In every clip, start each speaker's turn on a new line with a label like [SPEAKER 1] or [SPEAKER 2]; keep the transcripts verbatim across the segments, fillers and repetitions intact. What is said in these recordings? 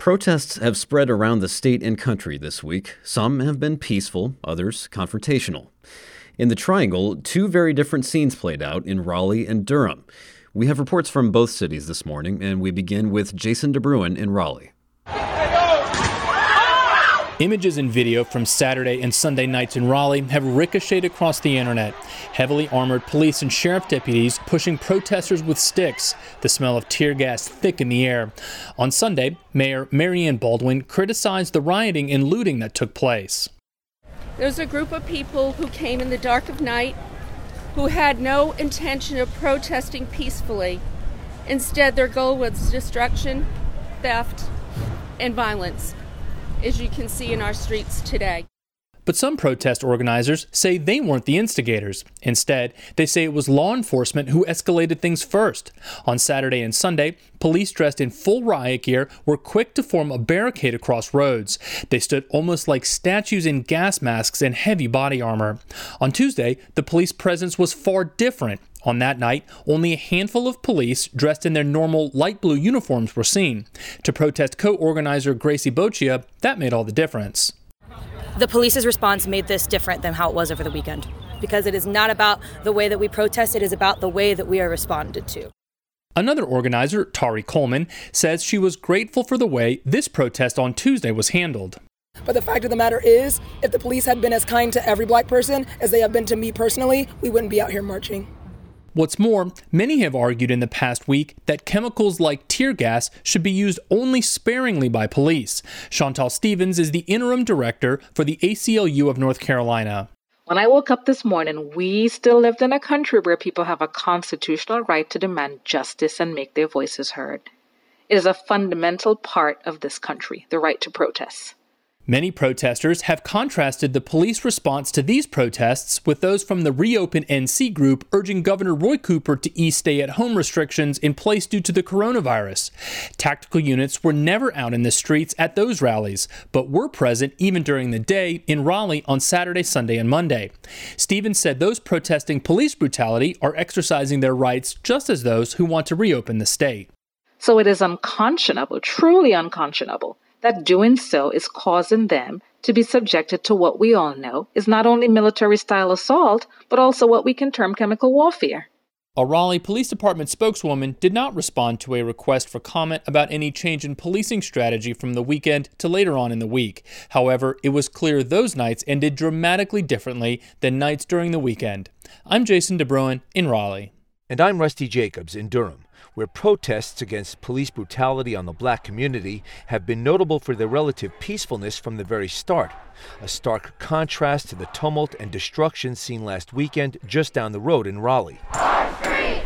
[SPEAKER 1] Protests have spread around the state and country this week. Some have been peaceful, others confrontational. In the Triangle, two very different scenes played out in Raleigh and Durham. We have reports from both cities this morning, and we begin with Jason DeBruin in Raleigh.
[SPEAKER 2] Images and video from Saturday and Sunday nights in Raleigh have ricocheted across the internet. Heavily armored police and sheriff deputies pushing protesters with sticks, the smell of tear gas thick in the air. On Sunday, Mayor Marianne Baldwin criticized the rioting and looting that took place.
[SPEAKER 3] There's a group of people who came in the dark of night who had no intention of protesting peacefully. Instead, their goal was destruction, theft, and violence, as you can see in our streets today.
[SPEAKER 2] But some protest organizers say they weren't the instigators. Instead, they say it was law enforcement who escalated things first. On Saturday and Sunday, police dressed in full riot gear were quick to form a barricade across roads. They stood almost like statues in gas masks and heavy body armor. On Tuesday, the police presence was far different. On that night, only a handful of police dressed in their normal light blue uniforms were seen. To protest co-organizer Gracie Boccia, that made all the difference.
[SPEAKER 4] The police's response made this different than how it was over the weekend, because it is not about the way that we protest, it is about the way that we are responded to.
[SPEAKER 2] Another organizer, Tari Coleman, says she was grateful for the way this protest on Tuesday was handled.
[SPEAKER 5] But the fact of the matter is, if the police had been as kind to every black person as they have been to me personally, we wouldn't be out here marching.
[SPEAKER 2] What's more, many have argued in the past week that chemicals like tear gas should be used only sparingly by police. Chantal Stevens is the interim director for the A C L U of North Carolina.
[SPEAKER 6] When I woke up this morning, we still lived in a country where people have a constitutional right to demand justice and make their voices heard. It is a fundamental part of this country, the right to protest.
[SPEAKER 2] Many protesters have contrasted the police response to these protests with those from the Reopen N C group urging Governor Roy Cooper to ease stay-at-home restrictions in place due to the coronavirus. Tactical units were never out in the streets at those rallies, but were present even during the day in Raleigh on Saturday, Sunday, and Monday. Stevens said those protesting police brutality are exercising their rights just as those who want to reopen the state.
[SPEAKER 6] So it is unconscionable, truly unconscionable, that doing so is causing them to be subjected to what we all know is not only military-style assault, but also what we can term chemical warfare.
[SPEAKER 2] A Raleigh Police Department spokeswoman did not respond to a request for comment about any change in policing strategy from the weekend to later on in the week. However, it was clear those nights ended dramatically differently than nights during the weekend. I'm Jason DeBruin in Raleigh.
[SPEAKER 7] And I'm Rusty Jacobs in Durham, where protests against police brutality on the black community have been notable for their relative peacefulness from the very start, a stark contrast to the tumult and destruction seen last weekend just down the road in Raleigh.
[SPEAKER 8] Our street!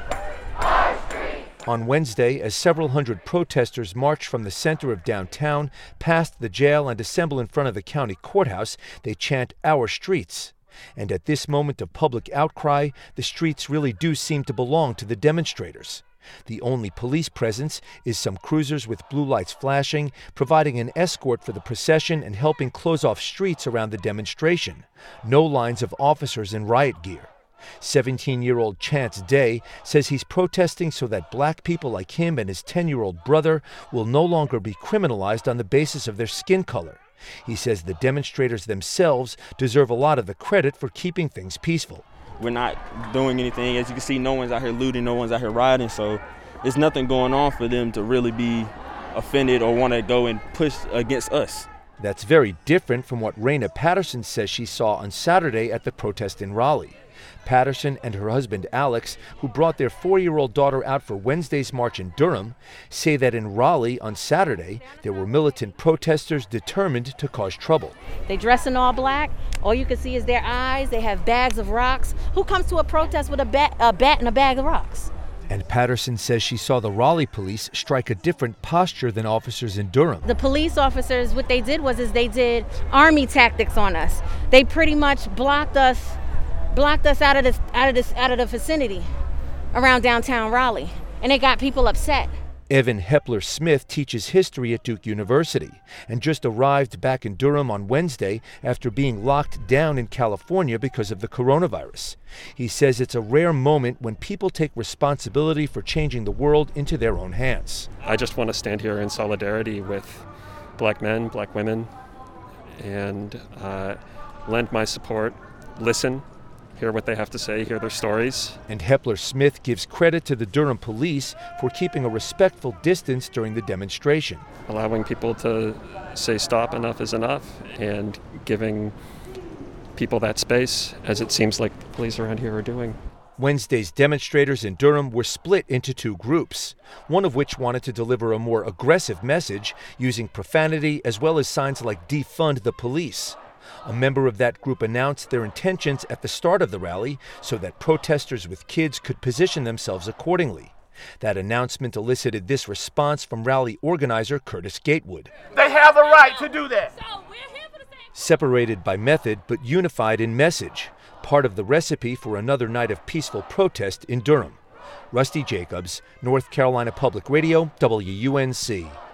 [SPEAKER 8] Our street!
[SPEAKER 7] On Wednesday, as several hundred protesters marched from the center of downtown, past the jail and assemble in front of the county courthouse, they chant, "Our streets." And at this moment of public outcry, the streets really do seem to belong to the demonstrators. The only police presence is some cruisers with blue lights flashing, providing an escort for the procession and helping close off streets around the demonstration. No lines of officers in riot gear. seventeen-year-old Chance Day says he's protesting so that black people like him and his ten-year-old brother will no longer be criminalized on the basis of their skin color. He says the demonstrators themselves deserve a lot of the credit for keeping things peaceful.
[SPEAKER 9] We're not doing anything. As you can see, no one's out here looting, no one's out here rioting, so there's nothing going on for them to really be offended or want to go and push against us.
[SPEAKER 7] That's very different from what Raina Patterson says she saw on Saturday at the protest in Raleigh. Patterson and her husband Alex, who brought their four-year-old daughter out for Wednesday's march in Durham, say that in Raleigh on Saturday there were militant protesters determined to cause trouble.
[SPEAKER 4] They dress in all black. All you can see is their eyes. They have bags of rocks. Who comes to a protest with a bat, a bat and a bag of rocks?
[SPEAKER 7] And Patterson says she saw the Raleigh police strike a different posture than officers in Durham.
[SPEAKER 4] The police officers, what they did was is they did army tactics on us. They pretty much blocked us blocked us out of this out of this out of the vicinity around downtown Raleigh, and it got people upset.
[SPEAKER 7] Evan Hepler-Smith teaches history at Duke University and just arrived back in Durham on Wednesday after being locked down in California because of the coronavirus. He says it's a rare moment when people take responsibility for changing the world into their own hands.
[SPEAKER 10] I just want to stand here in solidarity with black men, black women, and uh, lend my support, listen, hear what they have to say, hear their stories.
[SPEAKER 7] And Hepler-Smith gives credit to the Durham police for keeping a respectful distance during the demonstration.
[SPEAKER 10] Allowing people to say stop, enough is enough, and giving people that space, as it seems like the police around here are doing.
[SPEAKER 7] Wednesday's demonstrators in Durham were split into two groups, one of which wanted to deliver a more aggressive message using profanity as well as signs like defund the police. A member of that group announced their intentions at the start of the rally so that protesters with kids could position themselves accordingly. That announcement elicited this response from rally organizer Curtis Gatewood.
[SPEAKER 11] They have the right to do that.
[SPEAKER 7] Separated by method but unified in message, part of the recipe for another night of peaceful protest in Durham. Rusty Jacobs, North Carolina Public Radio, W U N C.